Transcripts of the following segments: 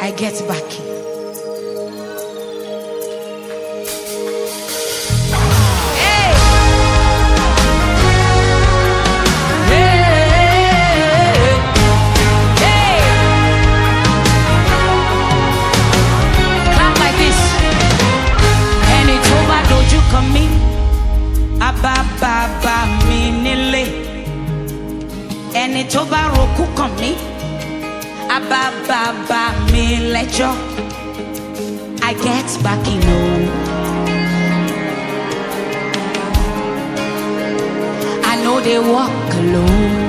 I get back. Ẹni tó bá rokú kàn mí, abá mi lẹ́jọ́. I get back in home. I know they walk alone.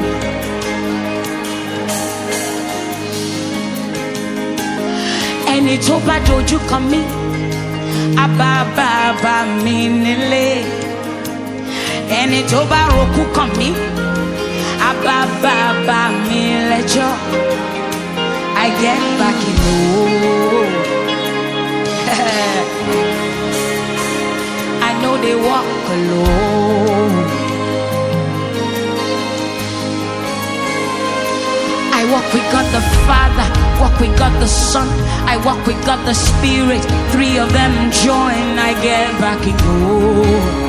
Ẹni tó bá dojú kàn mí, abá mi nílé. Ẹni tó bá rokú kàn mí, abá mi lẹ́jọ́. I get back in home. I know they walk alone. I walk with God the Father, walk with God the Son, I walk with God the Spirit. Three of them join, I get back in home.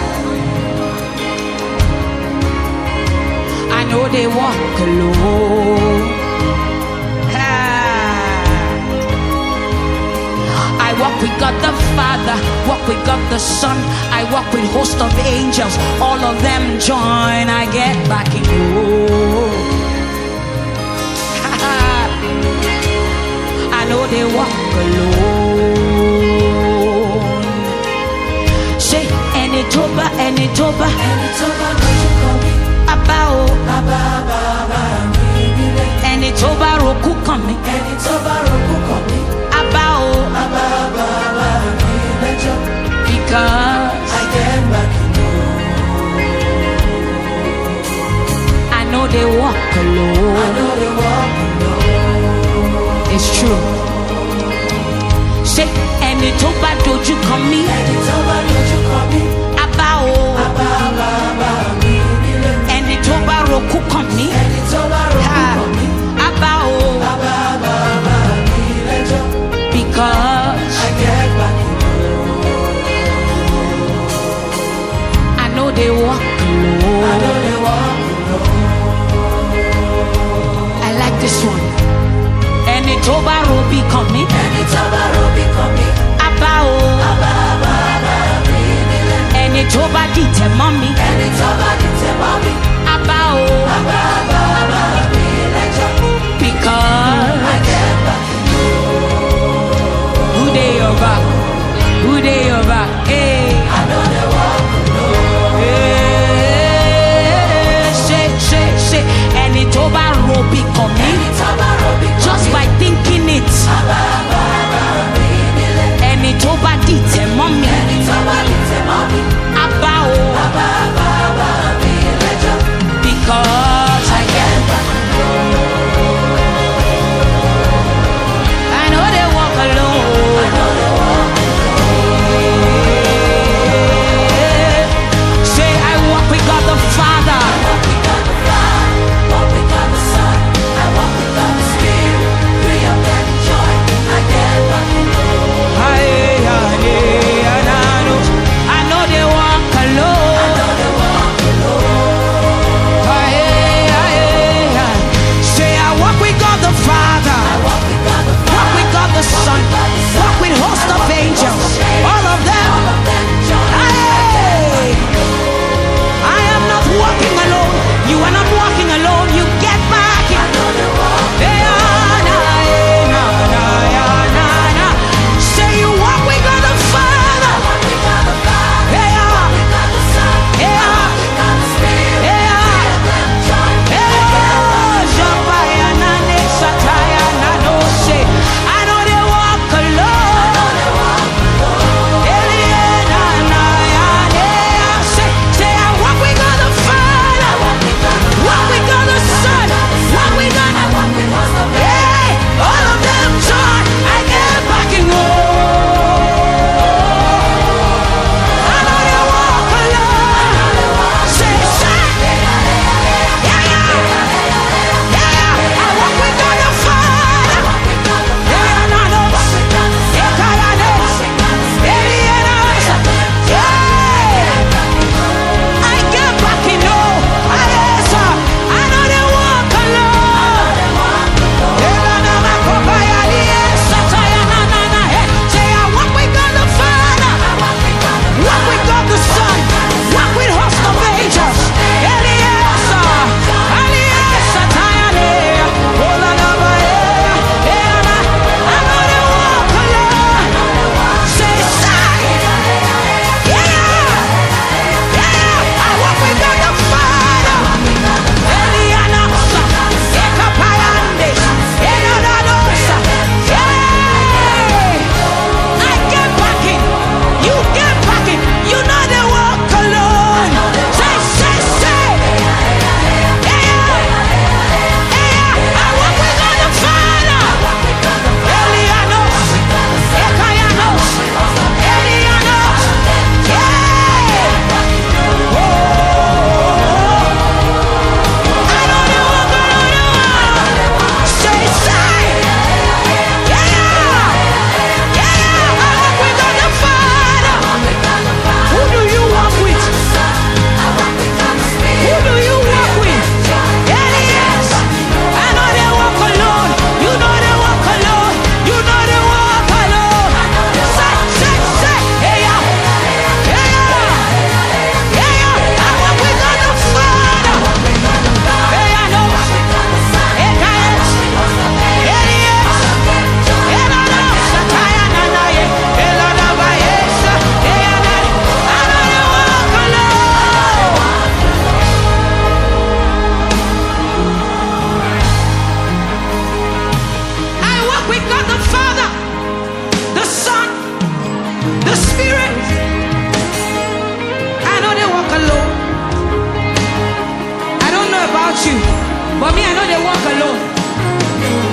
I know they walk alone. I walk with God the Father, walk with God the Son, I walk with host of angels. All of them join, I get back in home. I know they walk alone. Say, any toba, any toba, any toba, Abba o, ẹni tó bá rokú kàn mí, Abba o, because I get back in home. I know they walk alone. It's true. Say, ẹni tó bá dojú kàn mí, Abba o, ẹni tó bá rokú kàn mí, Abba o, because I get back in home. I know they walk alone. I like this one. Ẹni tó bá robi kàn mí, Abba o, ẹni tó bá dìtẹ̀ mọ́ mi, Abba o, because I get back in home. who they your back? Who they your back? Hey. I know they walk alone. Hey. Say, ẹni tó bá robi kàn mí, just by thinking it. Ẹni tó bá dìtẹ̀ mọ́ mi, Abba o,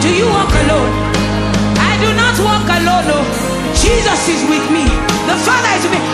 Do you walk alone? I do not walk alone. Oh. Jesus is with me. The Father is with me.